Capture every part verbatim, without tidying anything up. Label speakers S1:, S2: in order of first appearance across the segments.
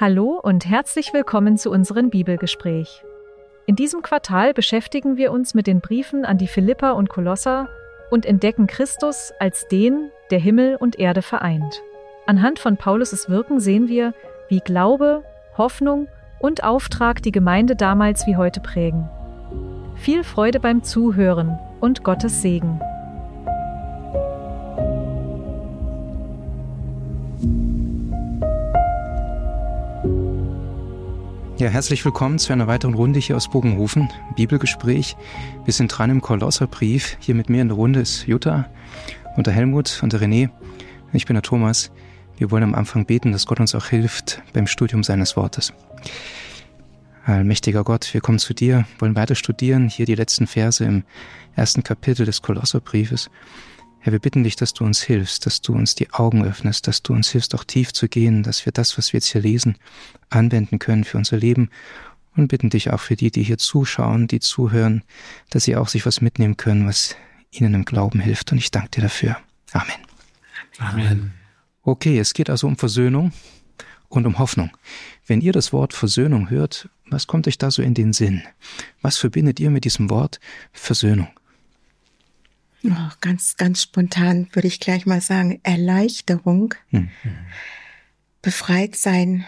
S1: Hallo und herzlich willkommen zu unserem Bibelgespräch. In diesem Quartal beschäftigen wir uns mit den Briefen an die Philipper und Kolosser und entdecken Christus als den, der Himmel und Erde vereint. Anhand von Paulus' Wirken sehen wir, wie Glaube, Hoffnung und Auftrag die Gemeinde damals wie heute prägen. Viel Freude beim Zuhören und Gottes Segen.
S2: Ja, herzlich willkommen zu einer weiteren Runde hier aus Bogenhofen, Bibelgespräch. Wir sind dran im Kolosserbrief. Hier mit mir in der Runde ist Jutta und der Helmut und der René. Ich bin der Thomas. Wir wollen am Anfang beten, dass Gott uns auch hilft beim Studium seines Wortes. Allmächtiger Gott, wir kommen zu dir, wollen weiter studieren, hier die letzten Verse im ersten Kapitel des Kolosserbriefes. Herr, wir bitten dich, dass du uns hilfst, dass du uns die Augen öffnest, dass du uns hilfst, auch tief zu gehen, dass wir das, was wir jetzt hier lesen, anwenden können für unser Leben und bitten dich auch für die, die hier zuschauen, die zuhören, dass sie auch sich was mitnehmen können, was ihnen im Glauben hilft. Und ich danke dir dafür. Amen.
S3: Amen.
S2: Okay, es geht also um Versöhnung und um Hoffnung. Wenn ihr das Wort Versöhnung hört, was kommt euch da so in den Sinn? Was verbindet ihr mit diesem Wort Versöhnung?
S3: Oh, ganz, ganz spontan würde ich gleich mal sagen, Erleichterung, hm. befreit sein,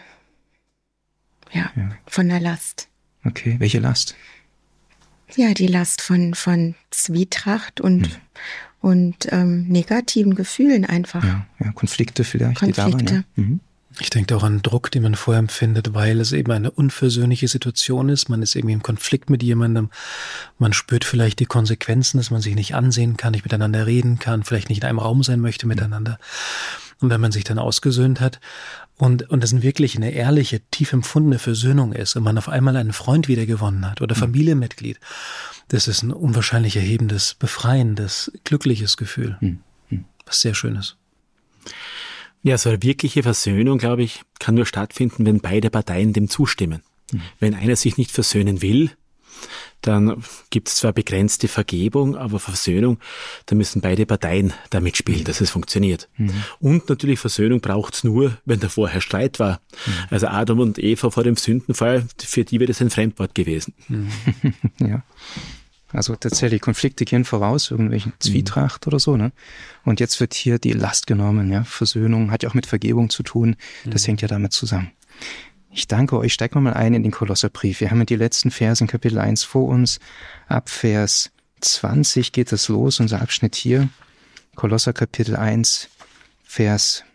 S3: ja, ja, von der Last.
S2: Okay, welche Last?
S3: Ja, die Last von, von Zwietracht und, hm. und ähm, negativen Gefühlen einfach.
S2: Ja, ja, Konflikte vielleicht,
S3: Konflikte.
S2: die da waren. Ja. Mhm.
S4: Ich denke auch an Druck, den man vorher empfindet, weil es eben eine unversöhnliche Situation ist. Man ist irgendwie im Konflikt mit jemandem. Man spürt vielleicht die Konsequenzen, dass man sich nicht ansehen kann, nicht miteinander reden kann, vielleicht nicht in einem Raum sein möchte miteinander. Und wenn man sich dann ausgesöhnt hat und, und das wirklich eine ehrliche, tief empfundene Versöhnung ist und man auf einmal einen Freund wiedergewonnen hat oder Familienmitglied, das ist ein unwahrscheinlich erhebendes, befreiendes, glückliches Gefühl, was sehr schön ist.
S5: Ja, so eine wirkliche Versöhnung, glaube ich, kann nur stattfinden, wenn beide Parteien dem zustimmen. Mhm. Wenn einer sich nicht versöhnen will, dann gibt es zwar begrenzte Vergebung, aber Versöhnung, da müssen beide Parteien da mitspielen, dass es funktioniert. Mhm. Und natürlich Versöhnung braucht es nur, wenn da vorher Streit war. Mhm. Also Adam und Eva vor dem Sündenfall, für die wäre das ein Fremdwort gewesen.
S2: Mhm. Ja. Also tatsächlich, Konflikte gehen voraus, irgendwelchen Zwietracht mhm. oder so, ne? Und jetzt wird hier die Last genommen, ja. Versöhnung hat ja auch mit Vergebung zu tun. Das mhm. hängt ja damit zusammen. Ich danke euch. Steigen wir mal ein in den Kolosserbrief. Wir haben ja die letzten Verse in Kapitel eins vor uns. Ab Vers zwanzig geht es los, unser Abschnitt hier. Kolosser Kapitel eins, Vers,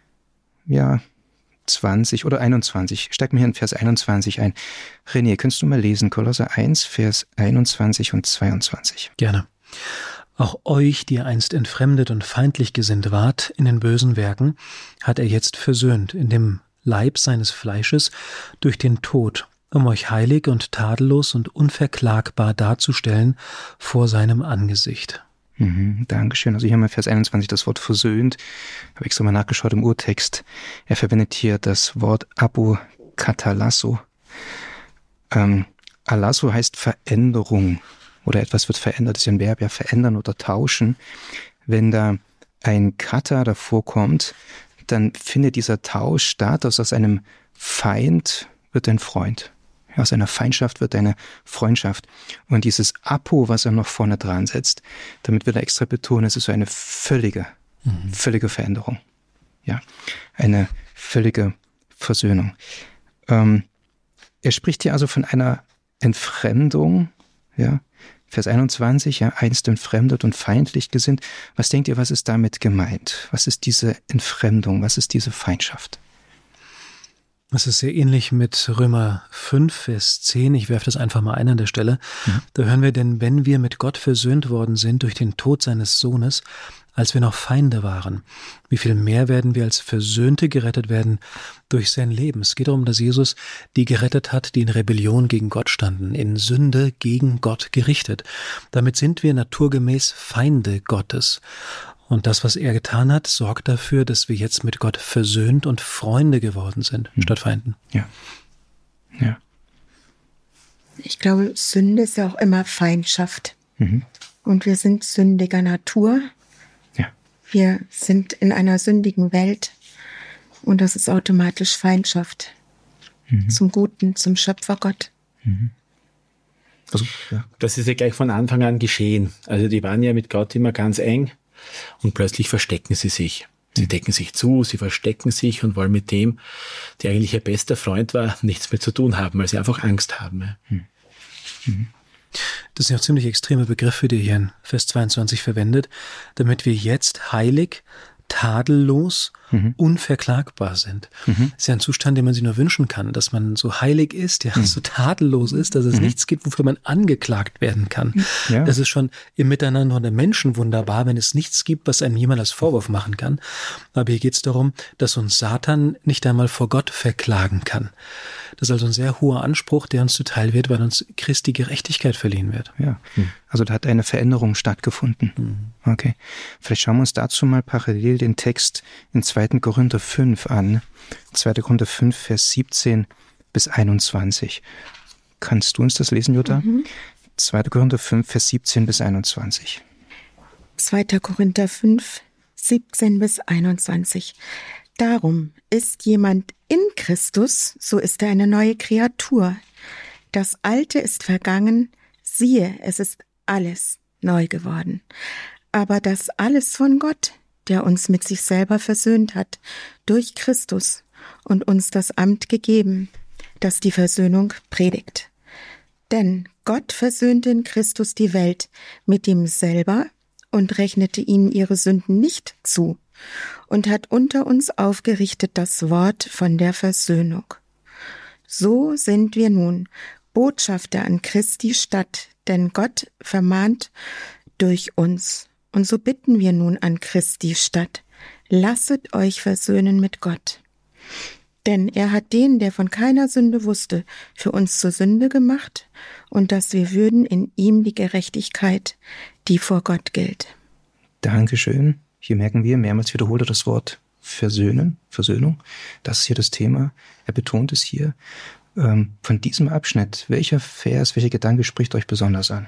S2: ja, zwanzig oder einundzwanzig. Steig mir hier in Vers einundzwanzig ein. René, kannst du mal lesen? Kolosser eins, Vers einundzwanzig und zweiundzwanzig.
S4: Gerne. Auch euch, die ihr einst entfremdet und feindlich gesinnt wart in den bösen Werken, hat er jetzt versöhnt in dem Leib seines Fleisches durch den Tod, um euch heilig und tadellos und unverklagbar darzustellen vor seinem Angesicht.
S2: Mhm, Dankeschön. Also hier haben wir Vers einundzwanzig das Wort versöhnt. Habe ich extra mal nachgeschaut im Urtext. Er verwendet hier das Wort apokatalasso. Ähm, alasso heißt Veränderung oder etwas wird verändert. Das ist ja ein Verb, ja, verändern oder tauschen. Wenn da ein Kata davor kommt, dann findet dieser Tausch statt. Aus einem Feind wird ein Freund. Aus einer Feindschaft wird eine Freundschaft. Und dieses Apo, was er noch vorne dran setzt, damit will er extra betonen, es ist so eine völlige, mhm. völlige Veränderung. Ja, eine völlige Versöhnung. Ähm, er spricht hier also von einer Entfremdung, ja, Vers einundzwanzig, ja, einst entfremdet und feindlich gesinnt. Was denkt ihr, was ist damit gemeint? Was ist diese Entfremdung? Was ist diese Feindschaft?
S4: Das ist sehr ähnlich mit Römer fünf, Vers zehn. Ich werfe das einfach mal ein an der Stelle. Mhm. Da hören wir, denn wenn wir mit Gott versöhnt worden sind durch den Tod seines Sohnes, als wir noch Feinde waren, wie viel mehr werden wir als Versöhnte gerettet werden durch sein Leben. Es geht darum, dass Jesus die gerettet hat, die in Rebellion gegen Gott standen, in Sünde gegen Gott gerichtet. Damit sind wir naturgemäß Feinde Gottes. Und das, was er getan hat, sorgt dafür, dass wir jetzt mit Gott versöhnt und Freunde geworden sind, mhm. statt Feinden.
S2: Ja. Ja.
S3: Ich glaube, Sünde ist ja auch immer Feindschaft. Mhm. Und wir sind sündiger Natur.
S2: Ja.
S3: Wir sind in einer sündigen Welt. Und das ist automatisch Feindschaft. mhm. zum Guten, zum Schöpfergott.
S2: Mhm. Also, ja.
S5: Das ist ja gleich von Anfang an geschehen. Also die waren ja mit Gott immer ganz eng und plötzlich verstecken sie sich. Sie decken sich zu, sie verstecken sich und wollen mit dem, der eigentlich ihr bester Freund war, nichts mehr zu tun haben, weil sie einfach Angst haben.
S2: Mhm. Mhm.
S4: Das sind ja auch ziemlich extreme Begriffe, die hier in Vers zweiundzwanzig verwendet, damit wir jetzt heilig, tadellos, mhm. unverklagbar sind. Mhm. Das ist ja ein Zustand, den man sich nur wünschen kann, dass man so heilig ist, ja, mhm. so tadellos ist, dass es mhm. nichts gibt, wofür man angeklagt werden kann. Ja. Das ist schon im Miteinander der Menschen wunderbar, wenn es nichts gibt, was einem jemand als Vorwurf machen kann. Aber hier geht es darum, dass uns Satan nicht einmal vor Gott verklagen kann. Das ist also ein sehr hoher Anspruch, der uns zuteil wird, weil uns Christi Gerechtigkeit verliehen wird.
S2: Ja, also da hat eine Veränderung stattgefunden. Mhm. Okay, vielleicht schauen wir uns dazu mal parallel den Text in zweiter Korinther fünf an. zweiter Korinther fünf, Vers siebzehn bis einundzwanzig. Kannst du uns das lesen, Jutta? Mhm. zweiter Korinther fünf, Vers siebzehn bis einundzwanzig.
S3: zweiter Korinther fünf, siebzehn bis einundzwanzig. Darum ist jemand in Christus, so ist er eine neue Kreatur. Das Alte ist vergangen, siehe, es ist alles neu geworden. Aber das alles von Gott, der uns mit sich selber versöhnt hat, durch Christus und uns das Amt gegeben, das die Versöhnung predigt. Denn Gott versöhnte in Christus die Welt mit ihm selber und rechnete ihnen ihre Sünden nicht zu und hat unter uns aufgerichtet das Wort von der Versöhnung. So sind wir nun Botschafter an Christi Stadt, denn Gott vermahnt durch uns. Und so bitten wir nun an Christi Stadt, lasset euch versöhnen mit Gott. Denn er hat den, der von keiner Sünde wusste, für uns zur Sünde gemacht, und dass wir würden in ihm die Gerechtigkeit, die vor Gott gilt.
S2: Dankeschön. Hier merken wir, mehrmals wiederholt er das Wort Versöhnen, Versöhnung. Das ist hier das Thema. Er betont es hier. Ähm, von diesem Abschnitt, welcher Vers, welcher Gedanke spricht euch besonders an?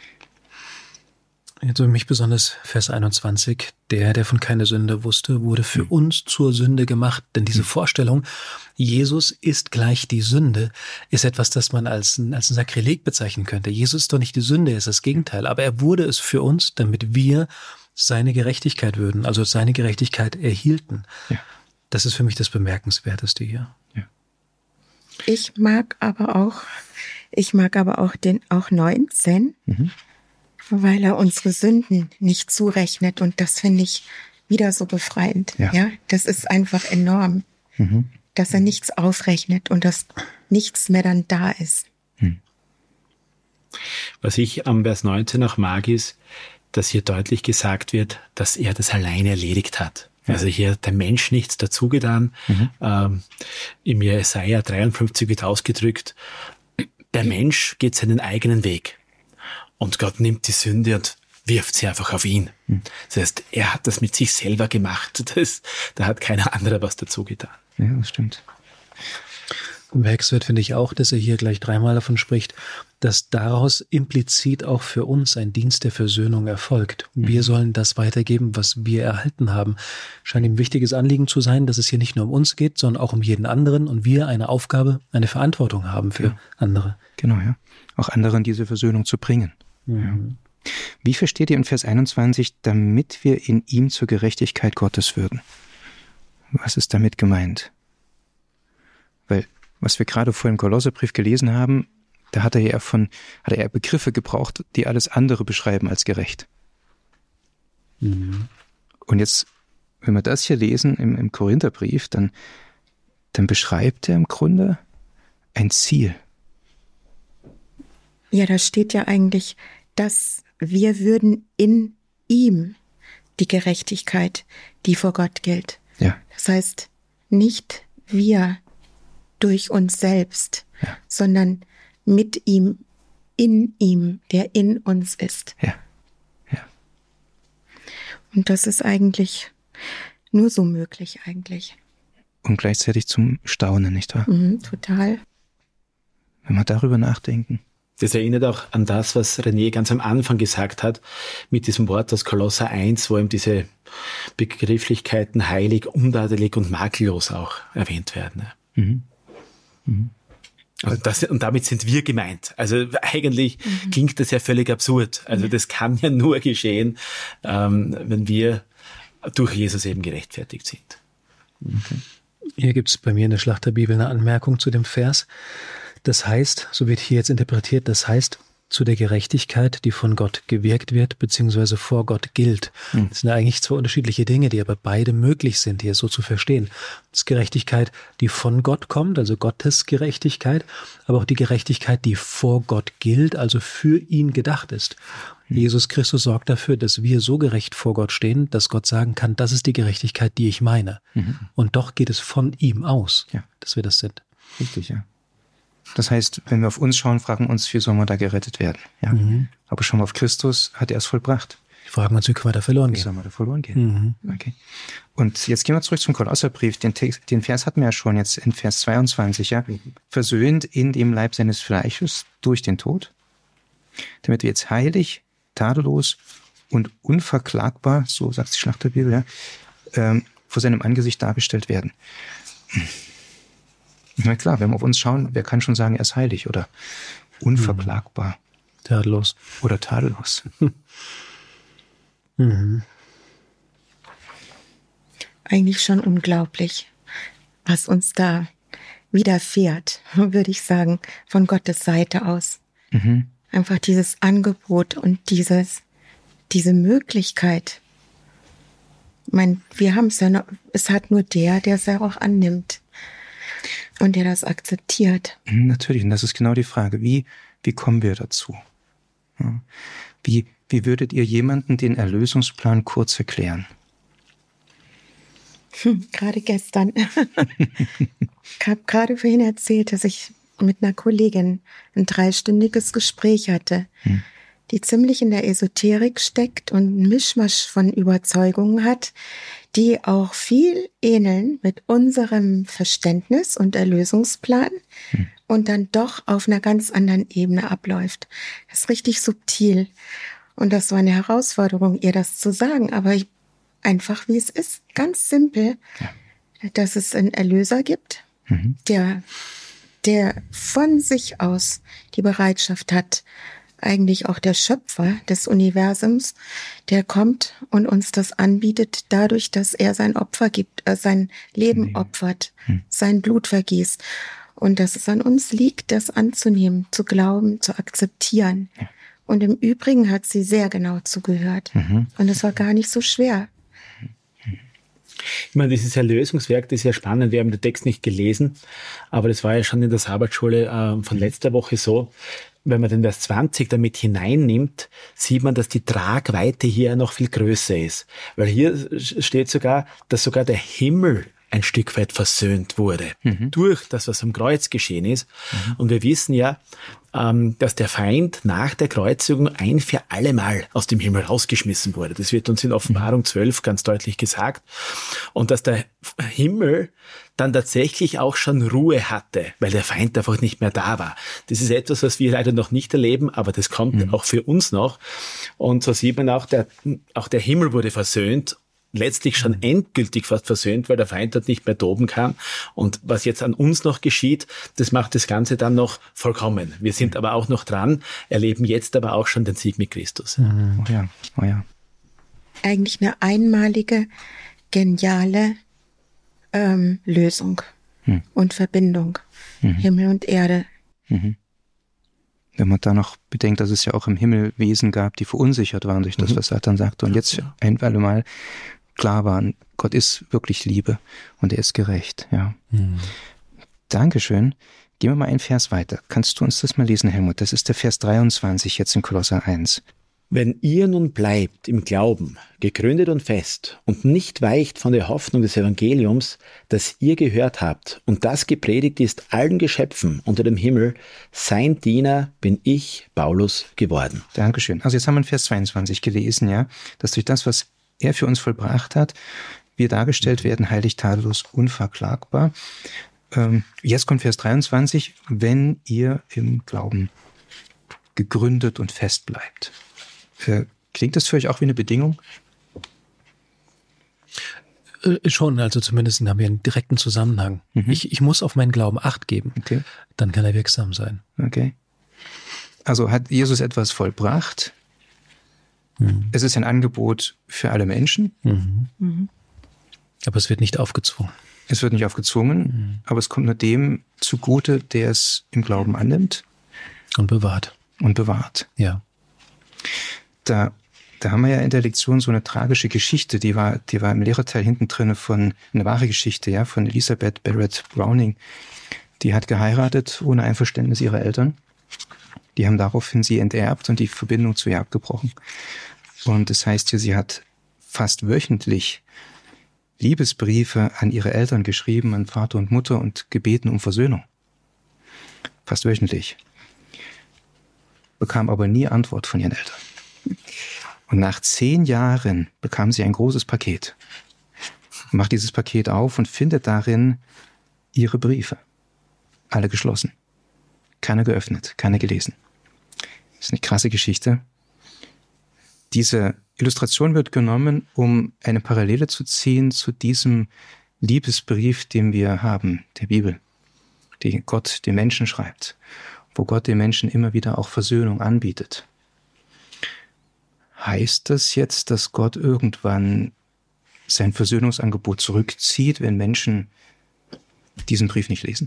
S4: Also mich besonders Vers einundzwanzig. Der, der von keiner Sünde wusste, wurde für mhm. uns zur Sünde gemacht. Denn diese mhm. Vorstellung, Jesus ist gleich die Sünde, ist etwas, das man als ein, als ein Sakrileg bezeichnen könnte. Jesus ist doch nicht die Sünde, er ist das Gegenteil. Aber er wurde es für uns, damit wir seine Gerechtigkeit würden, also seine Gerechtigkeit erhielten. Ja. Das ist für mich das Bemerkenswerteste hier. Ja.
S3: Ich mag aber auch, ich mag aber auch den auch neunzehn, mhm. weil er unsere Sünden nicht zurechnet, und das finde ich wieder so befreiend. Ja, ja, das ist einfach enorm, mhm. dass er nichts aufrechnet und dass nichts mehr dann da ist. Mhm.
S5: Was ich am Vers neunzehn auch mag, ist, dass hier deutlich gesagt wird, dass er das alleine erledigt hat. Ja. Also hier der Mensch nichts dazu getan. Mhm. Ähm, im Jesaja dreiundfünfzig wird ausgedrückt, der Mensch geht seinen eigenen Weg. Und Gott nimmt die Sünde und wirft sie einfach auf ihn. Mhm. Das heißt, er hat das mit sich selber gemacht. Das, da hat keiner anderer was dazu getan.
S2: Ja, das stimmt.
S4: Bemerkenswert finde ich auch, dass er hier gleich dreimal davon spricht, dass daraus implizit auch für uns ein Dienst der Versöhnung erfolgt. Wir mhm. sollen das weitergeben, was wir erhalten haben. Scheint ihm ein wichtiges Anliegen zu sein, dass es hier nicht nur um uns geht, sondern auch um jeden anderen und wir eine Aufgabe, eine Verantwortung haben für ja. andere.
S2: Genau, ja. Auch anderen diese Versöhnung zu bringen. Mhm. Ja. Wie versteht ihr in Vers einundzwanzig, damit wir in ihm zur Gerechtigkeit Gottes würden? Was ist damit gemeint? Weil, was wir gerade vor im Kolosserbrief gelesen haben, da hat er ja von, hat er Begriffe gebraucht, die alles andere beschreiben als gerecht. Mhm. Und jetzt, wenn wir das hier lesen im, im Korintherbrief, dann, dann beschreibt er im Grunde ein Ziel.
S3: Ja, da steht ja eigentlich, dass wir würden in ihm die Gerechtigkeit, die vor Gott gilt.
S2: Ja.
S3: Das heißt, nicht wir durch uns selbst, ja. sondern mit ihm, in ihm, der in uns ist.
S2: Ja, ja.
S3: Und das ist eigentlich nur so möglich eigentlich.
S2: Und gleichzeitig zum Staunen, nicht wahr?
S3: Mhm, total.
S2: Wenn wir darüber nachdenken.
S5: Das erinnert auch an das, was René ganz am Anfang gesagt hat, mit diesem Wort aus Kolosser eins, wo eben diese Begrifflichkeiten heilig, untadelig und makellos auch erwähnt werden.
S2: Mhm.
S5: Mhm. Also das, und damit sind wir gemeint. Also eigentlich mhm. klingt das ja völlig absurd. Also das kann ja nur geschehen, ähm, wenn wir durch Jesus eben gerechtfertigt sind.
S4: Okay. Hier gibt es bei mir in der Schlachterbibel eine Anmerkung zu dem Vers. Das heißt, so wird hier jetzt interpretiert, das heißt, zu der Gerechtigkeit, die von Gott gewirkt wird, beziehungsweise vor Gott gilt. Mhm. Das sind ja eigentlich zwei unterschiedliche Dinge, die aber beide möglich sind, hier so zu verstehen. Das ist Gerechtigkeit, die von Gott kommt, also Gottes Gerechtigkeit, aber auch die Gerechtigkeit, die vor Gott gilt, also für ihn gedacht ist. Mhm. Jesus Christus sorgt dafür, dass wir so gerecht vor Gott stehen, dass Gott sagen kann, das ist die Gerechtigkeit, die ich meine. Mhm. Und doch geht es von ihm aus, ja. dass wir das sind.
S2: Richtig, ja. Das heißt, wenn wir auf uns schauen, fragen wir uns, wie sollen wir da gerettet werden? Ja? Mhm. Aber schauen wir auf Christus, hat er es vollbracht.
S4: Wir fragen uns, wie können wir da verloren gehen?
S2: Wie sollen wir da verloren gehen? Mhm. Okay. Und jetzt gehen wir zurück zum Kolosserbrief. Den, Text, den Vers hatten wir ja schon jetzt in Vers zweiundzwanzig. Ja? Mhm. Versöhnt in dem Leib seines Fleisches durch den Tod, damit wir jetzt heilig, tadellos und unverklagbar, so sagt die Schlachterbibel, ja, ähm, vor seinem Angesicht dargestellt werden. Na klar, wenn wir auf uns schauen, wer kann schon sagen, er ist heilig oder unverklagbar?
S4: Tadellos.
S2: Oder tadellos.
S3: Mhm. Eigentlich schon unglaublich, was uns da widerfährt, würde ich sagen, von Gottes Seite aus. Mhm. Einfach dieses Angebot und dieses, diese Möglichkeit. Ich meine, wir haben es ja noch, es hat nur der, der es ja auch annimmt. Und der das akzeptiert.
S2: Natürlich, und das ist genau die Frage. Wie, wie kommen wir dazu? Ja. Wie, wie würdet ihr jemanden den Erlösungsplan kurz erklären?
S3: Hm, gerade gestern. Ich habe gerade vorhin erzählt, dass ich mit einer Kollegin ein dreistündiges Gespräch hatte, hm. die ziemlich in der Esoterik steckt und einen Mischmasch von Überzeugungen hat, die auch viel ähneln mit unserem Verständnis und Erlösungsplan hm. und dann doch auf einer ganz anderen Ebene abläuft. Das ist richtig subtil. Und das war eine Herausforderung, ihr das zu sagen, aber ich, einfach wie es ist, ganz simpel, ja. dass es einen Erlöser gibt, mhm. der, der von sich aus die Bereitschaft hat, eigentlich auch der Schöpfer des Universums, der kommt und uns das anbietet, dadurch, dass er sein Opfer gibt, äh, sein Leben nee. opfert, hm. sein Blut vergießt. Und dass es an uns liegt, das anzunehmen, zu glauben, zu akzeptieren. Ja. Und im Übrigen hat sie sehr genau zugehört. Mhm. Und es war gar nicht so schwer.
S5: Ich meine, dieses Erlösungswerk, das ist ja spannend. Wir haben den Text nicht gelesen, aber das war ja schon in der Sabbatschule äh, von letzter Woche so. Wenn man den Vers zwanzig damit hineinnimmt, sieht man, dass die Tragweite hier noch viel größer ist. Weil hier steht sogar, dass sogar der Himmel ein Stück weit versöhnt wurde mhm. durch das, was am Kreuz geschehen ist. Mhm. Und wir wissen ja, ähm, dass der Feind nach der Kreuzigung ein für alle Mal aus dem Himmel rausgeschmissen wurde. Das wird uns in Offenbarung zwölf ganz deutlich gesagt. Und dass der Himmel dann tatsächlich auch schon Ruhe hatte, weil der Feind einfach nicht mehr da war. Das ist etwas, was wir leider noch nicht erleben, aber das kommt mhm. auch für uns noch. Und so sieht man auch, der, auch der Himmel wurde versöhnt, letztlich schon endgültig fast versöhnt, weil der Feind dort nicht mehr toben kann. Und was jetzt an uns noch geschieht, das macht das Ganze dann noch vollkommen. Wir sind aber auch noch dran, erleben jetzt aber auch schon den Sieg mit Christus.
S2: Mhm. Oh ja, oh ja.
S3: Eigentlich eine einmalige, geniale ähm, Lösung hm. und Verbindung. Mhm. Himmel und Erde.
S2: Mhm. Wenn man da noch bedenkt, dass es ja auch im Himmel Wesen gab, die verunsichert waren durch das, was Satan sagte. Und jetzt ja. ein für alle Mal klar waren, Gott ist wirklich Liebe und er ist gerecht. Ja. Mhm. Dankeschön. Gehen wir mal einen Vers weiter. Kannst du uns das mal lesen, Helmut? Das ist der Vers dreiundzwanzig jetzt in Kolosser eins.
S5: Wenn ihr nun bleibt im Glauben, gegründet und fest, und nicht weicht von der Hoffnung des Evangeliums, das ihr gehört habt, und das gepredigt ist allen Geschöpfen unter dem Himmel, sein Diener bin ich, Paulus, geworden.
S2: Dankeschön. Also jetzt haben wir in Vers zweiundzwanzig gelesen, ja, dass durch das, was er für uns vollbracht hat, wir dargestellt werden, heilig, tadellos, unverklagbar. Ähm, jetzt kommt Vers dreiundzwanzig, wenn ihr im Glauben gegründet und fest bleibt. Klingt das für euch auch wie eine Bedingung?
S4: Äh, schon, also zumindest haben wir einen direkten Zusammenhang. Mhm. Ich, ich muss auf meinen Glauben Acht geben, okay. Dann kann er wirksam sein.
S2: Okay. Also hat Jesus etwas vollbracht. Mhm. Es ist ein Angebot für alle Menschen.
S4: Mhm. Mhm. Aber es wird nicht aufgezwungen.
S2: Es wird nicht aufgezwungen, mhm. aber es kommt nur dem zugute, der es im Glauben annimmt.
S4: Und bewahrt.
S2: Und bewahrt.
S4: Ja.
S2: Da, da haben wir ja in der Lektion so eine tragische Geschichte, die war, die war im Lehrerteil hinten drin von, eine wahre Geschichte, ja, von Elizabeth Barrett Browning. Die hat geheiratet ohne Einverständnis ihrer Eltern. Die haben daraufhin sie enterbt und die Verbindung zu ihr abgebrochen. Und das heißt hier, sie hat fast wöchentlich Liebesbriefe an ihre Eltern geschrieben, an Vater und Mutter und gebeten um Versöhnung. Fast wöchentlich. Bekam aber nie Antwort von ihren Eltern. Und nach zehn Jahren bekam sie ein großes Paket. Macht dieses Paket auf und findet darin ihre Briefe. Alle geschlossen. Keine geöffnet, keine gelesen. Das ist eine krasse Geschichte. Diese Illustration wird genommen, um eine Parallele zu ziehen zu diesem Liebesbrief, den wir haben, der Bibel, den Gott den Menschen schreibt, wo Gott den Menschen immer wieder auch Versöhnung anbietet. Heißt das jetzt, dass Gott irgendwann sein Versöhnungsangebot zurückzieht, wenn Menschen diesen Brief nicht lesen?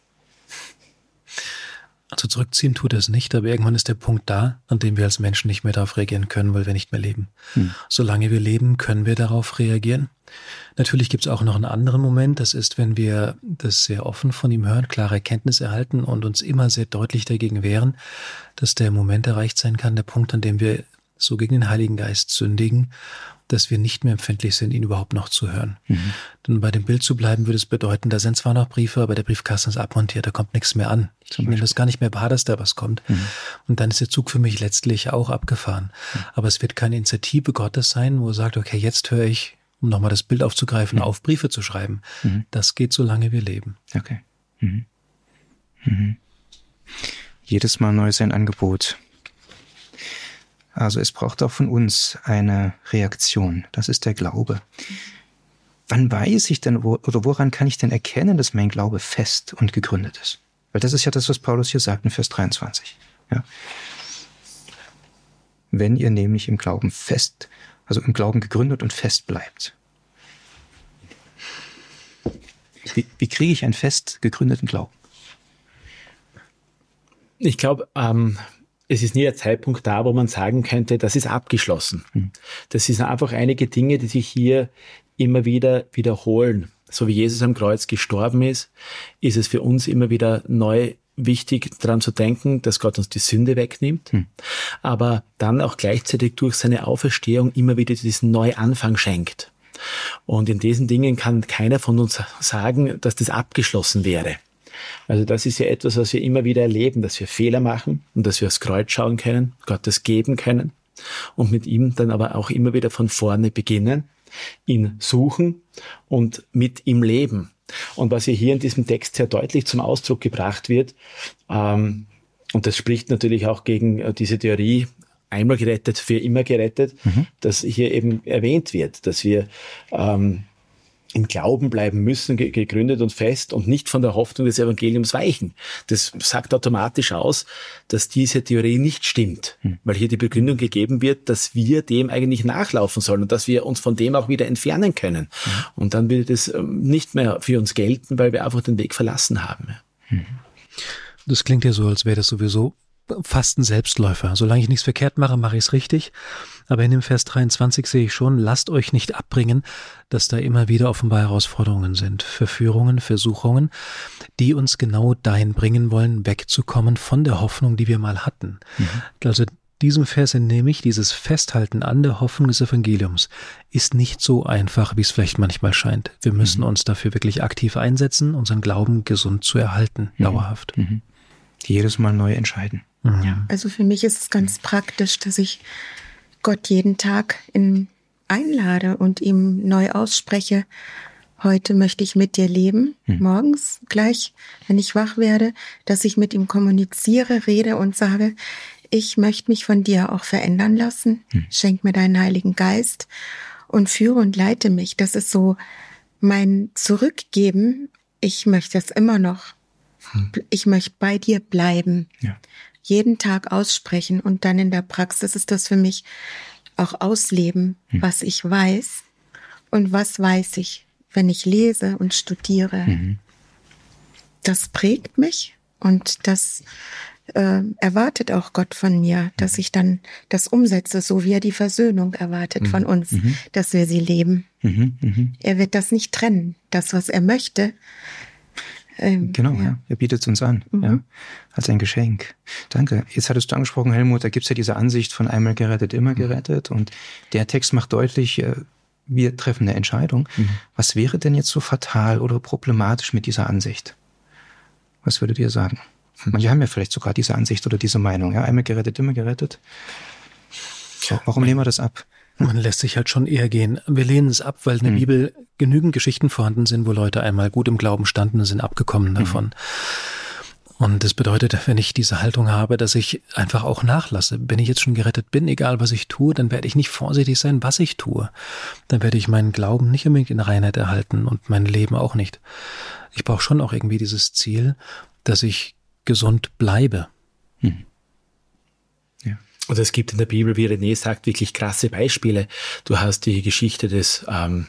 S4: Also zurückziehen tut er es nicht, aber irgendwann ist der Punkt da, an dem wir als Menschen nicht mehr darauf reagieren können, weil wir nicht mehr leben. Hm. Solange wir leben, können wir darauf reagieren. Natürlich gibt es auch noch einen anderen Moment, das ist, wenn wir das sehr offen von ihm hören, klare Erkenntnis erhalten und uns immer sehr deutlich dagegen wehren, dass der Moment erreicht sein kann, der Punkt, an dem wir so gegen den Heiligen Geist sündigen, dass wir nicht mehr empfindlich sind, ihn überhaupt noch zu hören. Mhm. Denn bei dem Bild zu bleiben, würde es bedeuten, da sind zwar noch Briefe, aber der Briefkasten ist abmontiert, da kommt nichts mehr an. Ich nehme das gar nicht mehr wahr, dass da was kommt. Mhm. Und dann ist der Zug für mich letztlich auch abgefahren. Mhm. Aber es wird keine Initiative Gottes sein, wo er sagt, okay, jetzt höre ich, um nochmal das Bild aufzugreifen, mhm. auf Briefe zu schreiben. Mhm. Das geht, solange wir leben.
S2: Okay. Mhm. Mhm. Jedes Mal neu sein Angebot. Also es braucht auch von uns eine Reaktion. Das ist der Glaube. Wann weiß ich denn, wo, oder woran kann ich denn erkennen, dass mein Glaube fest und gegründet ist? Weil das ist ja das, was Paulus hier sagt in Vers dreiundzwanzig. Ja. Wenn ihr nämlich im Glauben fest, also im Glauben gegründet und fest bleibt. Wie, wie kriege ich einen fest gegründeten Glauben?
S5: Ich glaube, ähm, es ist nie der Zeitpunkt da, wo man sagen könnte, das ist abgeschlossen. Mhm. Das sind einfach einige Dinge, die sich hier immer wieder wiederholen. So wie Jesus am Kreuz gestorben ist, ist es für uns immer wieder neu wichtig, daran zu denken, dass Gott uns die Sünde wegnimmt, mhm. aber dann auch gleichzeitig durch seine Auferstehung immer wieder diesen Neuanfang schenkt. Und in diesen Dingen kann keiner von uns sagen, dass das abgeschlossen wäre. Also das ist ja etwas, was wir immer wieder erleben, dass wir Fehler machen und dass wir aufs Kreuz schauen können, Gott das geben können und mit ihm dann aber auch immer wieder von vorne beginnen, ihn suchen und mit ihm leben. Und was hier in diesem Text sehr deutlich zum Ausdruck gebracht wird, ähm, und das spricht natürlich auch gegen äh, diese Theorie, einmal gerettet, für immer gerettet, mhm. dass hier eben erwähnt wird, dass wir ähm, im Glauben bleiben müssen, gegründet und fest und nicht von der Hoffnung des Evangeliums weichen. Das sagt automatisch aus, dass diese Theorie nicht stimmt, hm. weil hier die Begründung gegeben wird, dass wir dem eigentlich nachlaufen sollen und dass wir uns von dem auch wieder entfernen können. Hm. Und dann wird es nicht mehr für uns gelten, weil wir einfach den Weg verlassen haben.
S4: Hm. Das klingt ja so, als wäre das sowieso fast ein Selbstläufer. Solange ich nichts verkehrt mache, mache ich es richtig. Aber in dem Vers dreiundzwanzig sehe ich schon, lasst euch nicht abbringen, dass da immer wieder offenbar Herausforderungen sind, Verführungen, Versuchungen, die uns genau dahin bringen wollen, wegzukommen von der Hoffnung, die wir mal hatten. Mhm. Also diesem Vers entnehme ich, dieses Festhalten an der Hoffnung des Evangeliums ist nicht so einfach, wie es vielleicht manchmal scheint. Wir müssen mhm. uns dafür wirklich aktiv einsetzen, unseren Glauben gesund zu erhalten, mhm. dauerhaft.
S2: Mhm. Jedes Mal neu entscheiden.
S3: Ja, also für mich ist es ganz praktisch, dass ich Gott jeden Tag in, einlade und ihm neu ausspreche, heute möchte ich mit dir leben, hm. morgens gleich, wenn ich wach werde, dass ich mit ihm kommuniziere, rede und sage, ich möchte mich von dir auch verändern lassen, hm. schenk mir deinen Heiligen Geist und führe und leite mich. Das ist so mein Zurückgeben. Ich möchte das immer noch. Hm. Ich möchte bei dir bleiben.
S2: Ja.
S3: Jeden Tag aussprechen und dann in der Praxis ist das für mich auch ausleben, hm. was ich weiß und was weiß ich, wenn ich lese und studiere. Mhm. Das prägt mich und das äh, erwartet auch Gott von mir, dass ich dann das umsetze, so wie er die Versöhnung erwartet mhm. von uns, mhm. dass wir sie leben. Mhm. Mhm. Er wird das nicht trennen, das, was er möchte.
S2: Ähm, genau, ja. ja. Er bietet es uns an, mhm. ja, als ein Geschenk. Danke. Jetzt hattest du angesprochen, Helmut, da gibt es ja diese Ansicht von einmal gerettet, immer gerettet. Und der Text macht deutlich, wir treffen eine Entscheidung. Mhm. Was wäre denn jetzt so fatal oder problematisch mit dieser Ansicht? Was würdet ihr sagen? Mhm. Manche haben ja vielleicht sogar diese Ansicht oder diese Meinung. Ja, einmal gerettet, immer gerettet. So, warum nehmen wir das ab?
S4: Man lässt sich halt schon eher gehen. Wir lehnen es ab, weil in der mhm. Bibel genügend Geschichten vorhanden sind, wo Leute einmal gut im Glauben standen und sind abgekommen davon. Mhm. Und das bedeutet, wenn ich diese Haltung habe, dass ich einfach auch nachlasse. Wenn ich jetzt schon gerettet bin, egal was ich tue, dann werde ich nicht vorsichtig sein, was ich tue. Dann werde ich meinen Glauben nicht unbedingt in Reinheit erhalten und mein Leben auch nicht. Ich brauche schon auch irgendwie dieses Ziel, dass ich gesund bleibe. Mhm.
S5: Und es gibt in der Bibel, wie René sagt, wirklich krasse Beispiele. Du hast die Geschichte des, ähm,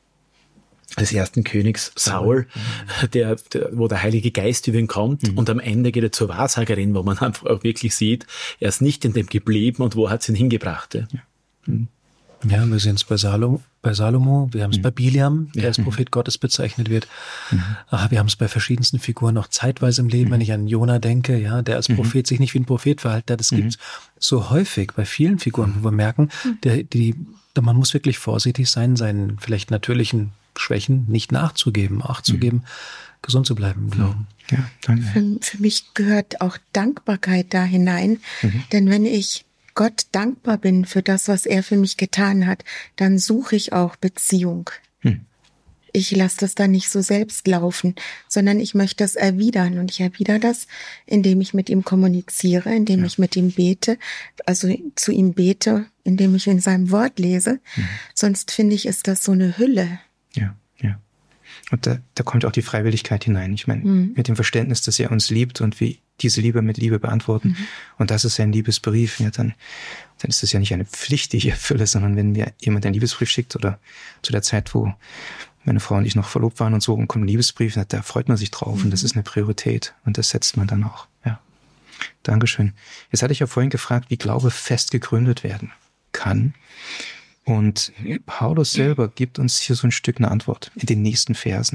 S5: des ersten Königs Saul, der, der, wo der Heilige Geist über ihn kommt mhm. und am Ende geht er zur Wahrsagerin, wo man einfach auch wirklich sieht, er ist nicht in dem geblieben und wo hat es ihn hingebracht. Ja,
S4: mhm. ja wir sehen es bei Salomo, bei Salomo, wir haben es mhm. bei Biliam, der ja. als Prophet Gottes bezeichnet wird. Mhm. Aha, wir haben es bei verschiedensten Figuren noch zeitweise im Leben, mhm. wenn ich an Jona denke, ja, der als mhm. Prophet sich nicht wie ein Prophet verhalten hat. Das mhm. gibt es so häufig bei vielen Figuren, wo wir merken, der, die, man muss wirklich vorsichtig sein, seinen vielleicht natürlichen Schwächen nicht nachzugeben, Acht zu geben, mhm. gesund zu bleiben im Glauben.
S2: Ja, danke.
S3: Für, für mich gehört auch Dankbarkeit da hinein, mhm. denn wenn ich Gott dankbar bin für das, was er für mich getan hat, dann suche ich auch Beziehung. Hm. Ich lasse das dann nicht so selbst laufen, sondern ich möchte das erwidern. Und ich erwidere das, indem ich mit ihm kommuniziere, indem ja. ich mit ihm bete, also zu ihm bete, indem ich in seinem Wort lese. Hm. Sonst finde ich, ist das so eine Hülle.
S2: Ja, ja. Und da, da kommt auch die Freiwilligkeit hinein. Ich meine, mhm. mit dem Verständnis, dass er uns liebt und wir diese Liebe mit Liebe beantworten. Mhm. Und das ist ja ein Liebesbrief. Ja, dann, dann ist das ja nicht eine Pflicht, die ich erfülle, sondern wenn mir jemand einen Liebesbrief schickt oder zu der Zeit, wo meine Frau und ich noch verlobt waren und so, und kommt ein Liebesbrief, da freut man sich drauf. Mhm. Und das ist eine Priorität. Und das setzt man dann auch. Ja. Dankeschön. Jetzt hatte ich ja vorhin gefragt, wie Glaube fest gegründet werden kann. Und Paulus selber gibt uns hier so ein Stück eine Antwort in den nächsten Versen.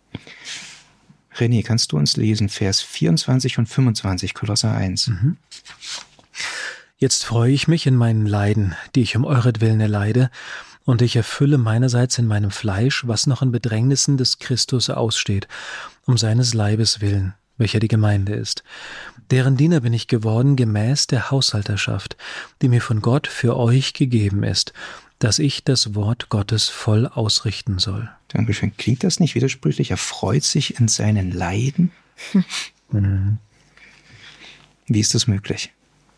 S2: René, kannst du uns lesen, Vers vierundzwanzig und fünfundzwanzig, Kolosser eins. Mhm.
S4: Jetzt freue ich mich in meinen Leiden, die ich um euretwillen erleide, und ich erfülle meinerseits in meinem Fleisch, was noch an Bedrängnissen des Christus aussteht, um seines Leibes willen, welcher die Gemeinde ist. Deren Diener bin ich geworden gemäß der Haushalterschaft, die mir von Gott für euch gegeben ist, dass ich das Wort Gottes voll ausrichten soll.
S2: Dankeschön. Klingt das nicht widersprüchlich? Er freut sich in seinen Leiden? Mhm. Wie ist das möglich?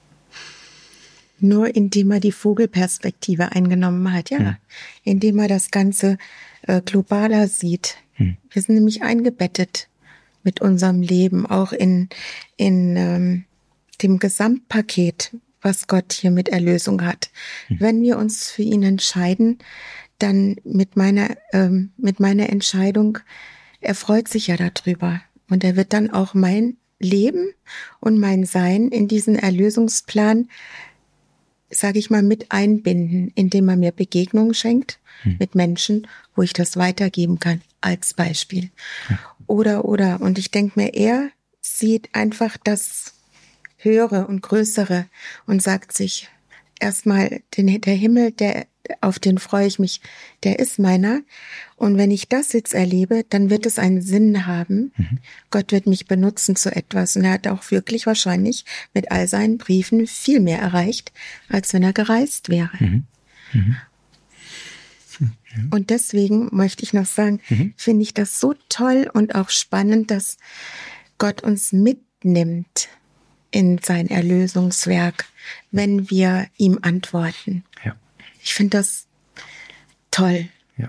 S3: Nur indem er die Vogelperspektive eingenommen hat, ja. Hm. Indem er das Ganze äh, globaler sieht. Hm. Wir sind nämlich eingebettet mit unserem Leben, auch in, in ähm, dem Gesamtpaket, was Gott hier mit Erlösung hat. Hm. Wenn wir uns für ihn entscheiden, dann mit meiner, ähm, mit meiner Entscheidung, er freut sich ja darüber. Und er wird dann auch mein Leben und mein Sein in diesen Erlösungsplan, sage ich mal, mit einbinden, indem er mir Begegnungen schenkt hm. mit Menschen, wo ich das weitergeben kann, als Beispiel. Ja. Oder, oder. Und ich denke mir, er sieht einfach das Höhere und Größere und sagt sich, erstmal, den, der Himmel, der, auf den freue ich mich, der ist meiner. Und wenn ich das jetzt erlebe, dann wird es einen Sinn haben. Mhm. Gott wird mich benutzen zu etwas. Und er hat auch wirklich wahrscheinlich mit all seinen Briefen viel mehr erreicht, als wenn er gereist wäre. Mhm. Mhm. Und deswegen möchte ich noch sagen, mhm. finde ich das so toll und auch spannend, dass Gott uns mitnimmt in sein Erlösungswerk, wenn wir ihm antworten.
S2: Ja.
S3: Ich finde das Toll.
S2: Ja.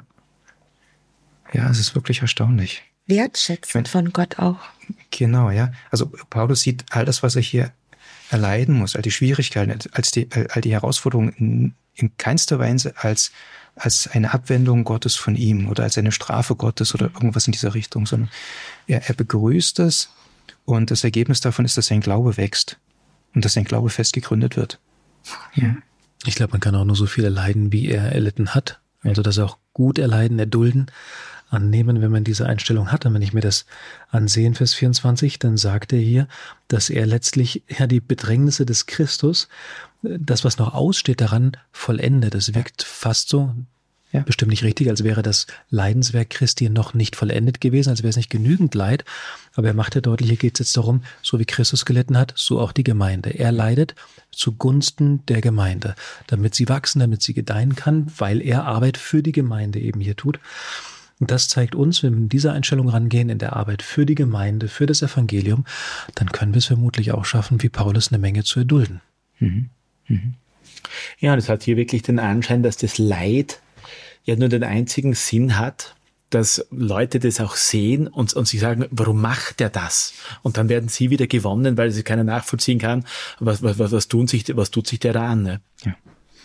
S2: Ja, es ist wirklich erstaunlich.
S3: Wertschätzend ich mein, von Gott auch.
S2: Genau, ja. Also Paulus sieht all das, was er hier erleiden muss, all die Schwierigkeiten, als die, all die Herausforderungen in, in keinster Weise als, als eine Abwendung Gottes von ihm oder als eine Strafe Gottes oder irgendwas in dieser Richtung, sondern er, er begrüßt es und das Ergebnis davon ist, dass sein Glaube wächst und dass sein Glaube fest gegründet wird. Ja.
S4: Ich glaube, man kann auch nur so viel erleiden, wie er erlitten hat. Also dass er auch gut erleiden, erdulden, annehmen, wenn man diese Einstellung hat. Und wenn ich mir das ansehe in Vers vierundzwanzig, dann sagt er hier, dass er letztlich ja die Bedrängnisse des Christus, das, was noch aussteht, daran vollendet. Das wirkt fast so, ja. bestimmt nicht richtig, als wäre das Leidenswerk Christi noch nicht vollendet gewesen, als wäre es nicht genügend Leid. Aber er macht ja deutlich, hier geht es jetzt darum, so wie Christus gelitten hat, so auch die Gemeinde. Er leidet zugunsten der Gemeinde, damit sie wachsen, damit sie gedeihen kann, weil er Arbeit für die Gemeinde eben hier tut. Und das zeigt uns, wenn wir mit dieser Einstellung rangehen, in der Arbeit für die Gemeinde, für das Evangelium, dann können wir es vermutlich auch schaffen, wie Paulus eine Menge zu erdulden.
S2: Mhm. Mhm.
S5: Ja, das hat hier wirklich den Anschein, dass das Leid ja nur den einzigen Sinn hat, dass Leute das auch sehen und, und sich sagen, warum macht er das? Und dann werden sie wieder gewonnen, weil sie keiner nachvollziehen kann, was, was, was, tun sich, was tut sich der da an? Ne?
S2: Ja.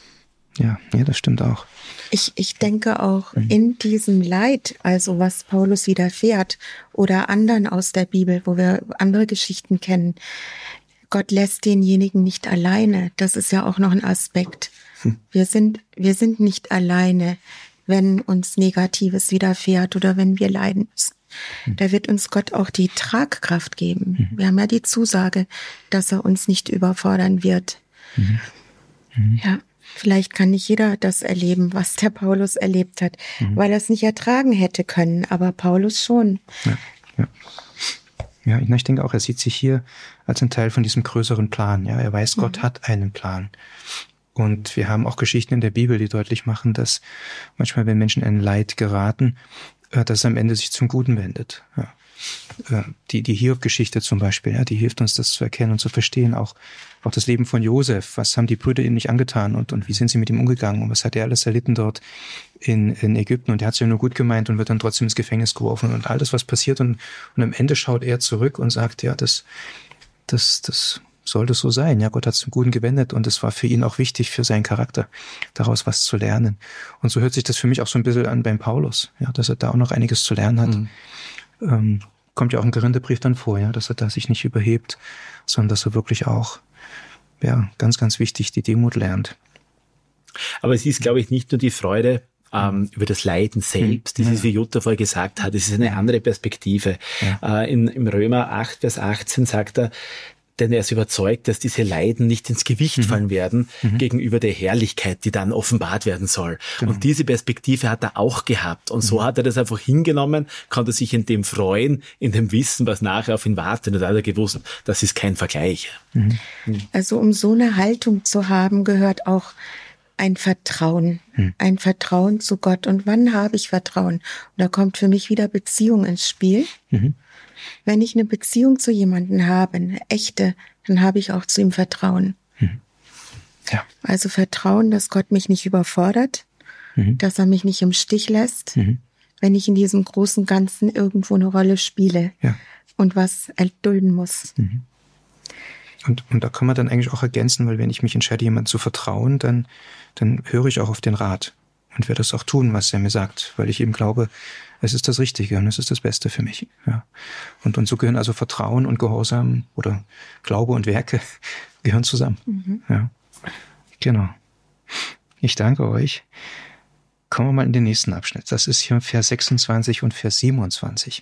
S2: Ja, ja, das stimmt auch.
S3: Ich, ich denke auch mhm. in diesem Leid, also was Paulus widerfährt oder anderen aus der Bibel, wo wir andere Geschichten kennen, Gott lässt denjenigen nicht alleine. Das ist ja auch noch ein Aspekt. Hm. Wir sind, wir sind nicht alleine, wenn uns Negatives widerfährt oder wenn wir leiden müssen. Hm. Da wird uns Gott auch die Tragkraft geben. Hm. Wir haben ja die Zusage, dass er uns nicht überfordern wird.
S2: Mhm. Mhm.
S3: Ja. Vielleicht kann nicht jeder das erleben, was der Paulus erlebt hat, mhm. weil er es nicht ertragen hätte können, aber Paulus schon.
S2: Ja, ja. ja, ich denke auch, er sieht sich hier als ein Teil von diesem größeren Plan. Ja, er weiß, mhm. Gott hat einen Plan. Und wir haben auch Geschichten in der Bibel, die deutlich machen, dass manchmal, wenn Menschen in Leid geraten, dass es am Ende sich zum Guten wendet. Ja. Die, die Hiob-Geschichte zum Beispiel, ja, die hilft uns, das zu erkennen und zu verstehen. Auch, auch das Leben von Josef. Was haben die Brüder ihm nicht angetan und, und wie sind sie mit ihm umgegangen? Und was hat er alles erlitten dort in, in Ägypten? Und er hat es ja nur gut gemeint und wird dann trotzdem ins Gefängnis geworfen und all das, was passiert. Und, und am Ende schaut er zurück und sagt, ja, das, das, das sollte so sein. Ja, Gott hat es zum Guten gewendet und es war für ihn auch wichtig, für seinen Charakter, daraus was zu lernen. Und so hört sich das für mich auch so ein bisschen an beim Paulus, ja, dass er da auch noch einiges zu lernen hat. Mhm. Ähm, kommt ja auch im Korintherbrief dann vor, ja, dass er da sich nicht überhebt, sondern dass er wirklich auch, ja, ganz, ganz wichtig die Demut lernt.
S5: Aber es ist, glaube ich, nicht nur die Freude ähm, über das Leiden selbst, das ist, wie Jutta vorher gesagt hat, es ist eine andere Perspektive. Ja. Äh, in, im Römer acht, Vers achtzehn sagt er, denn er ist überzeugt, dass diese Leiden nicht ins Gewicht mhm. fallen werden mhm. gegenüber der Herrlichkeit, die dann offenbart werden soll. Genau. Und diese Perspektive hat er auch gehabt. Und mhm. so hat er das einfach hingenommen, konnte sich in dem freuen, in dem Wissen, was nachher auf ihn wartet. Und da hat er gewusst, das ist kein Vergleich.
S3: Mhm. Also um so eine Haltung zu haben, gehört auch ein Vertrauen. Mhm. Ein Vertrauen zu Gott. Und wann habe ich Vertrauen? Und da kommt für mich wieder Beziehung ins Spiel. Mhm. Wenn ich eine Beziehung zu jemandem habe, eine echte, dann habe ich auch zu ihm Vertrauen. Mhm. Ja. Also Vertrauen, dass Gott mich nicht überfordert, mhm. dass er mich nicht im Stich lässt, mhm. wenn ich in diesem großen Ganzen irgendwo eine Rolle spiele ja. und was erdulden muss.
S2: Mhm. Und, und da kann man dann eigentlich auch ergänzen, weil wenn ich mich entscheide, jemandem zu vertrauen, dann, dann höre ich auch auf den Rat und werde das auch tun, was er mir sagt, weil ich eben glaube, es ist das Richtige und es ist das Beste für mich. Ja. Und, und so gehören also Vertrauen und Gehorsam oder Glaube und Werke gehören zusammen. Mhm. Ja. Genau. Ich danke euch. Kommen wir mal in den nächsten Abschnitt. Das ist hier Vers sechsundzwanzig und Vers siebenundzwanzig.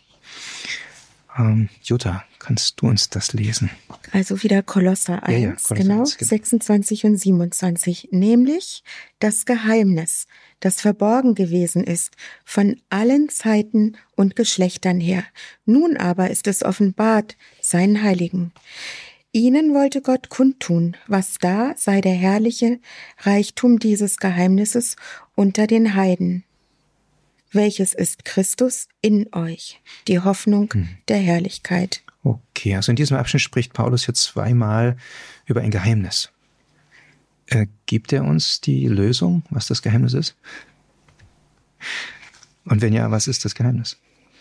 S2: Ähm, Jutta, kannst du uns das lesen?
S3: Also wieder Kolosser eins, ja, ja, Kolosser genau, eins, genau, sechsundzwanzig und siebenundzwanzig. Nämlich das Geheimnis, das verborgen gewesen ist, von allen Zeiten und Geschlechtern her. Nun aber ist es offenbart seinen Heiligen. Ihnen wollte Gott kundtun, was da sei der herrliche Reichtum dieses Geheimnisses unter den Heiden. Welches ist Christus in euch, die Hoffnung hm. der Herrlichkeit.
S2: Okay, also in diesem Abschnitt spricht Paulus jetzt zweimal über ein Geheimnis. Äh, gibt er uns die Lösung, was das Geheimnis ist? Und wenn ja, was ist das Geheimnis?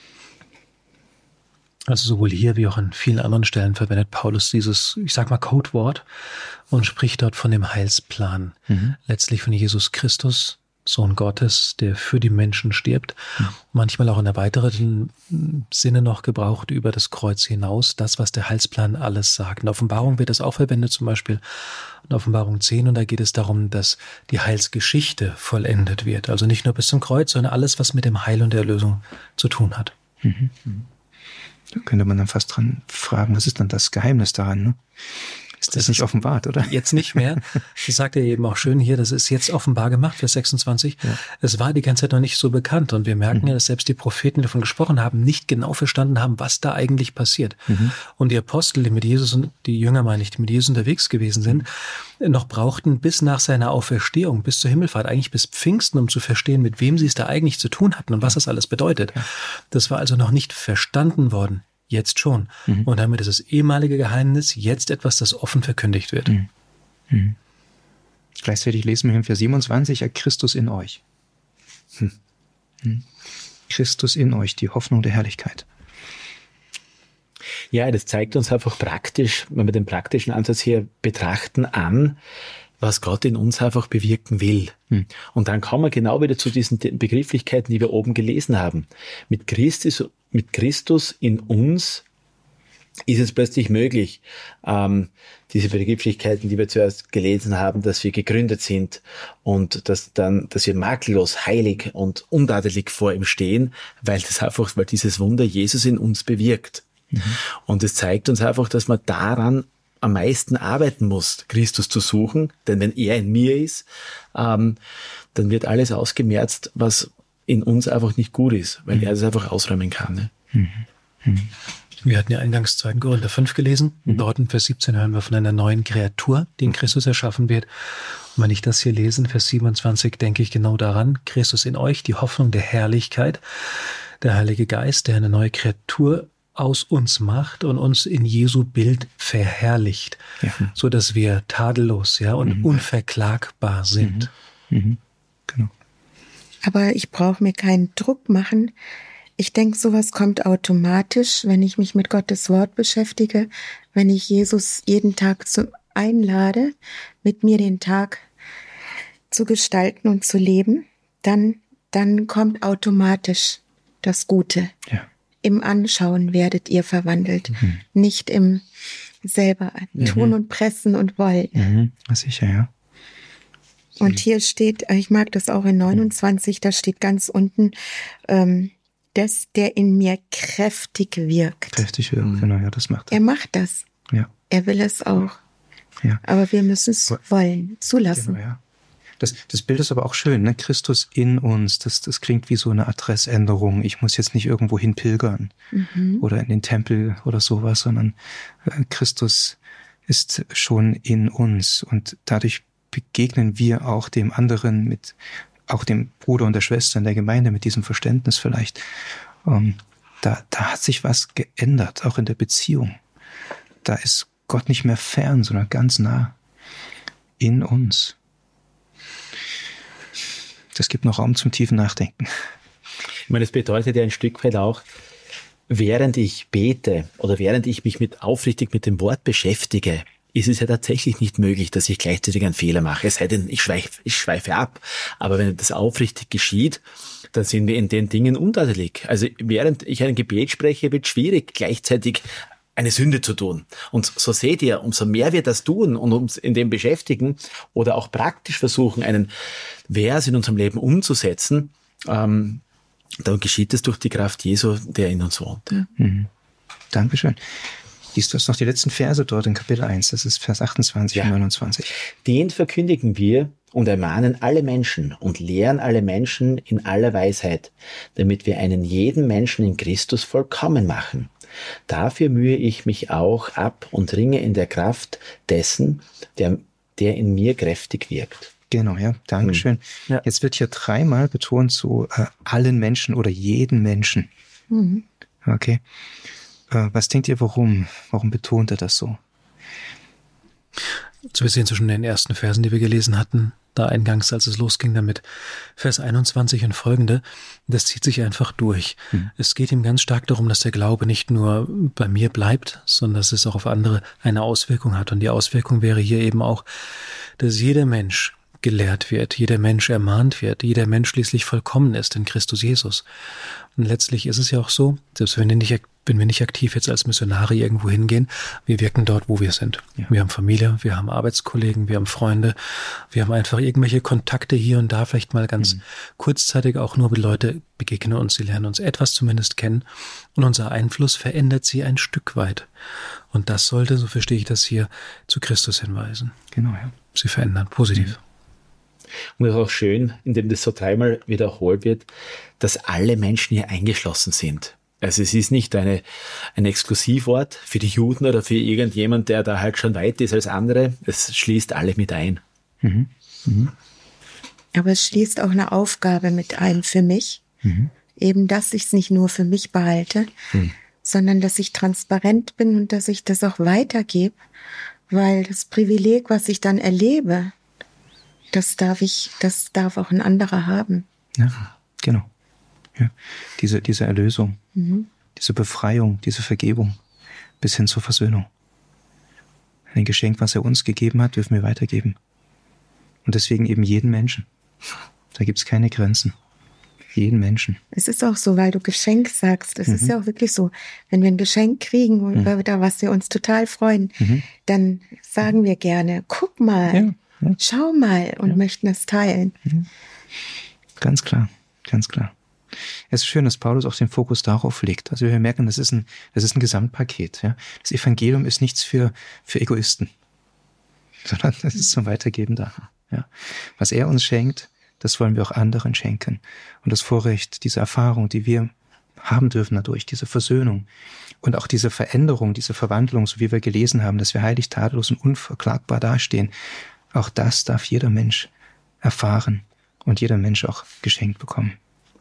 S4: Also sowohl hier wie auch an vielen anderen Stellen verwendet Paulus dieses, ich sag mal, Codewort und spricht dort von dem Heilsplan. Mhm. Letztlich von Jesus Christus, Sohn Gottes, der für die Menschen stirbt. Mhm. Manchmal auch in erweiterten Sinne noch gebraucht über das Kreuz hinaus, das, was der Heilsplan alles sagt. In der Offenbarung wird das auch verwendet, zum Beispiel in Offenbarung zehn, und da geht es darum, dass die Heilsgeschichte vollendet wird. Also nicht nur bis zum Kreuz, sondern alles, was mit dem Heil und der Erlösung zu tun hat.
S2: Mhm. Da könnte man dann fast dran fragen, was ist dann das Geheimnis daran, ne? Ist das, das nicht offenbart, oder?
S4: Jetzt nicht mehr. Das sagt er eben auch schön hier, das ist jetzt offenbar gemacht, Vers sechsundzwanzig. Ja. Es war die ganze Zeit noch nicht so bekannt. Und wir merken mhm. ja, dass selbst die Propheten, die davon gesprochen haben, nicht genau verstanden haben, was da eigentlich passiert. Mhm. Und die Apostel, die mit Jesus und die Jünger, meine ich, die mit Jesus unterwegs gewesen sind, noch brauchten bis nach seiner Auferstehung, bis zur Himmelfahrt, eigentlich bis Pfingsten, um zu verstehen, mit wem sie es da eigentlich zu tun hatten und was das alles bedeutet. Ja. Das war also noch nicht verstanden worden. Jetzt schon. Mhm. Und damit ist das ehemalige Geheimnis jetzt etwas, das offen verkündigt wird.
S2: Mhm. Mhm. Gleichzeitig lesen wir in Vers siebenundzwanzig, ja, Christus in euch. Hm. Mhm. Christus in euch, die Hoffnung der Herrlichkeit.
S5: Ja, das zeigt uns einfach praktisch, wenn wir den praktischen Ansatz hier betrachten, an, was Gott in uns einfach bewirken will. Hm. Und dann kommen wir genau wieder zu diesen Begrifflichkeiten, die wir oben gelesen haben. Mit Christus, mit Christus in uns ist es plötzlich möglich, ähm, diese Begrifflichkeiten, die wir zuerst gelesen haben, dass wir gegründet sind und dass dann, dass wir makellos, heilig und untadelig vor ihm stehen, weil das einfach, weil dieses Wunder Jesus in uns bewirkt. Mhm. Und es zeigt uns einfach, dass man daran am meisten arbeiten muss, Christus zu suchen, denn wenn er in mir ist, ähm, dann wird alles ausgemerzt, was in uns einfach nicht gut ist, weil mhm. er das einfach ausräumen kann. Ne?
S2: Mhm. Mhm.
S4: Wir hatten ja eingangs zweiten Korinther fünf gelesen. Mhm. Dort in Vers siebzehn hören wir von einer neuen Kreatur, die in Christus erschaffen wird. Und wenn ich das hier lese, in Vers siebenundzwanzig, denke ich genau daran, Christus in euch, die Hoffnung der Herrlichkeit, der Heilige Geist, der eine neue Kreatur aus uns macht und uns in Jesu Bild verherrlicht, ja. so dass wir tadellos, ja, und mhm. unverklagbar sind.
S2: Mhm. Mhm. Genau.
S3: Aber ich brauche mir keinen Druck machen. Ich denke, sowas kommt automatisch, wenn ich mich mit Gottes Wort beschäftige, wenn ich Jesus jeden Tag zu, einlade, mit mir den Tag zu gestalten und zu leben, dann, dann kommt automatisch das Gute. Ja. Im Anschauen werdet ihr verwandelt, mhm. nicht im selber tun mhm. und pressen und wollen.
S2: Mhm. Sicher, ja.
S3: Und hier steht, ich mag das auch in neunundzwanzig, da steht ganz unten, ähm, dass der in mir kräftig wirkt.
S2: Kräftig wirkt, mhm. genau, ja, das macht er.
S3: Er macht das.
S2: Ja.
S3: Er will es auch.
S2: Ja.
S3: Aber wir müssen es wollen, zulassen.
S2: Genau, ja. Das, das Bild ist aber auch schön, ne? Christus in uns, das, das klingt wie so eine Adressänderung. Ich muss jetzt nicht irgendwo hin pilgern mhm. oder in den Tempel oder sowas, sondern äh, Christus ist schon in uns und dadurch begegnen wir auch dem anderen, mit auch dem Bruder und der Schwester in der Gemeinde mit diesem Verständnis vielleicht. Ähm, da, da hat sich was geändert, auch in der Beziehung. Da ist Gott nicht mehr fern, sondern ganz nah in uns. Das gibt noch Raum zum tiefen Nachdenken.
S5: Ich meine, das bedeutet ja ein Stück weit auch, während ich bete oder während ich mich mit aufrichtig mit dem Wort beschäftige, ist es ja tatsächlich nicht möglich, dass ich gleichzeitig einen Fehler mache. Es sei denn, ich schweife, ich schweife ab. Aber wenn das aufrichtig geschieht, dann sind wir in den Dingen untadelig. Also während ich ein Gebet spreche, wird es schwierig, gleichzeitig eine Sünde zu tun. Und so seht ihr, umso mehr wir das tun und uns in dem beschäftigen oder auch praktisch versuchen, einen Vers in unserem Leben umzusetzen, ähm, dann geschieht es durch die Kraft Jesu, der in uns wohnt. Ja.
S2: Mhm. Dankeschön. Liest du noch die letzten Verse dort in Kapitel eins, das ist Vers achtundzwanzig ja. und neunundzwanzig.
S5: Den verkündigen wir und ermahnen alle Menschen und lehren alle Menschen in aller Weisheit, damit wir einen jeden Menschen in Christus vollkommen machen. Dafür mühe ich mich auch ab und ringe in der Kraft dessen, der, der in mir kräftig wirkt.
S2: Genau, ja, Dankeschön. Hm. Ja. Jetzt wird hier dreimal betont so äh, allen Menschen oder jeden Menschen. Mhm. Okay. Äh, was denkt ihr, warum? Warum betont er das so?
S4: So, wir sehen zwischen den ersten Versen, die wir gelesen hatten, da eingangs, als es losging damit, Vers einundzwanzig und folgende, das zieht sich einfach durch. Mhm. Es geht ihm ganz stark darum, dass der Glaube nicht nur bei mir bleibt, sondern dass es auch auf andere eine Auswirkung hat. Und die Auswirkung wäre hier eben auch, dass jeder Mensch gelehrt wird, jeder Mensch ermahnt wird, jeder Mensch schließlich vollkommen ist in Christus Jesus. Und letztlich ist es ja auch so, selbst wenn wir nicht, wenn wir nicht aktiv jetzt als Missionare irgendwo hingehen, wir wirken dort, wo wir sind. Ja. Wir haben Familie, wir haben Arbeitskollegen, wir haben Freunde, wir haben einfach irgendwelche Kontakte hier und da, vielleicht mal ganz mhm. kurzzeitig auch nur, wie Leute begegnen uns, sie lernen uns etwas zumindest kennen und unser Einfluss verändert sie ein Stück weit. Und das sollte, so verstehe ich das hier, zu Christus hinweisen.
S2: Genau, ja.
S4: Sie verändern, positiv.
S2: Mhm.
S5: Und es ist auch schön, indem das so dreimal wiederholt wird, dass alle Menschen hier eingeschlossen sind. Also es ist nicht eine, ein Exklusivort für die Juden oder für irgendjemand, der da halt schon weiter ist als andere. Es schließt alle mit ein.
S2: Mhm. Mhm.
S3: Aber es schließt auch eine Aufgabe mit ein für mich. Mhm. Eben, dass ich es nicht nur für mich behalte, mhm. sondern dass ich transparent bin und dass ich das auch weitergebe. Weil das Privileg, was ich dann erlebe, das darf ich, das darf auch ein anderer haben.
S2: Ja, genau. Ja. Diese, diese Erlösung, mhm. diese Befreiung, diese Vergebung bis hin zur Versöhnung. Ein Geschenk, was er uns gegeben hat, dürfen wir weitergeben. Und deswegen eben jeden Menschen. Da gibt es keine Grenzen. Jeden Menschen.
S3: Es ist auch so, weil du Geschenk sagst. Es mhm. ist ja auch wirklich so, wenn wir ein Geschenk kriegen und mhm. über was wir uns total freuen, mhm. dann sagen wir gerne, guck mal, ja. Ja. Schau mal und ja. möchten es teilen.
S2: Mhm. Ganz klar, ganz klar. Es ist schön, dass Paulus auch den Fokus darauf legt. Also wir merken, das ist ein, das ist ein Gesamtpaket. Ja? Das Evangelium ist nichts für, für Egoisten, sondern das ist zum Weitergeben da. Ja? Was er uns schenkt, das wollen wir auch anderen schenken. Und das Vorrecht, diese Erfahrung, die wir haben dürfen dadurch, diese Versöhnung und auch diese Veränderung, diese Verwandlung, so wie wir gelesen haben, dass wir heilig, tadellos und unverklagbar dastehen, auch das darf jeder Mensch erfahren und jeder Mensch auch geschenkt bekommen.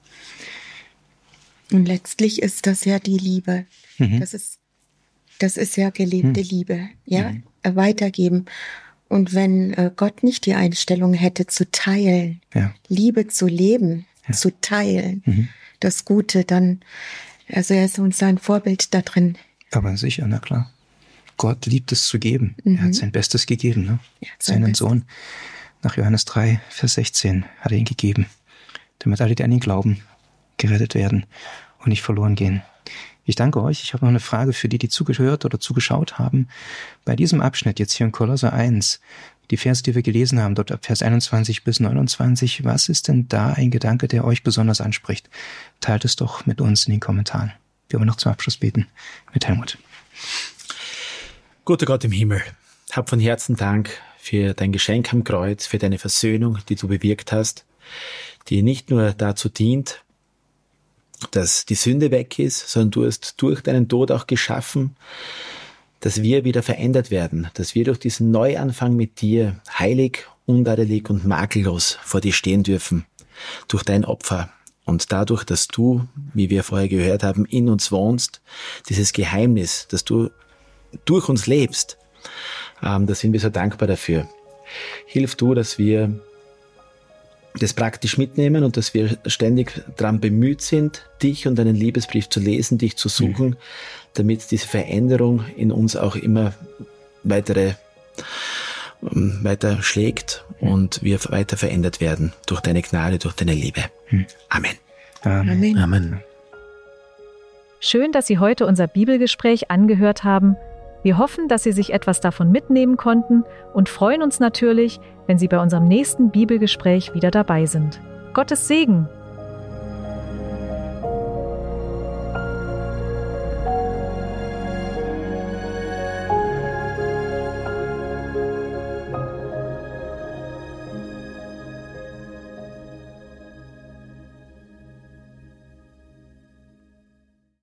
S3: Und letztlich ist das ja die Liebe. Mhm. Das ist, das ist ja gelebte mhm. Liebe. Ja, mhm. weitergeben. Und wenn äh, Gott nicht die Einstellung hätte, zu teilen, ja. Liebe zu leben, ja. zu teilen, mhm. das Gute, dann, also er ist uns ein Vorbild da drin.
S2: Aber sicher, na klar. Gott liebt es zu geben. Mhm. Er hat sein Bestes gegeben. Ne? Ja, sein Seinen Bestes. Sohn. Nach Johannes drei, Vers sechzehn hat er ihn gegeben, damit alle, die an ihn glauben, gerettet werden und nicht verloren gehen. Ich danke euch. Ich habe noch eine Frage für die, die zugehört oder zugeschaut haben. Bei diesem Abschnitt jetzt hier in Kolosser eins, die Verse, die wir gelesen haben, dort ab Vers einundzwanzig bis neunundzwanzig, was ist denn da ein Gedanke, der euch besonders anspricht? Teilt es doch mit uns in den Kommentaren. Wir wollen noch zum Abschluss beten mit Helmut.
S5: Guter Gott im Himmel, hab von Herzen Dank für dein Geschenk am Kreuz, für deine Versöhnung, die du bewirkt hast, die nicht nur dazu dient, dass die Sünde weg ist, sondern du hast durch deinen Tod auch geschaffen, dass wir wieder verändert werden, dass wir durch diesen Neuanfang mit dir heilig, untadelig und makellos vor dir stehen dürfen, durch dein Opfer. Und dadurch, dass du, wie wir vorher gehört haben, in uns wohnst, dieses Geheimnis, dass du durch uns lebst, ähm, da sind wir so dankbar dafür. Hilf du, dass wir das praktisch mitnehmen und dass wir ständig daran bemüht sind, dich und deinen Liebesbrief zu lesen, dich zu suchen, mhm. damit diese Veränderung in uns auch immer weitere, ähm, weiter schlägt mhm. und wir weiter verändert werden durch deine Gnade, durch deine Liebe. Mhm. Amen.
S2: Amen.
S4: Amen.
S1: Schön, dass Sie heute unser Bibelgespräch angehört haben. Wir hoffen, dass Sie sich etwas davon mitnehmen konnten und freuen uns natürlich, wenn Sie bei unserem nächsten Bibelgespräch wieder dabei sind. Gottes Segen!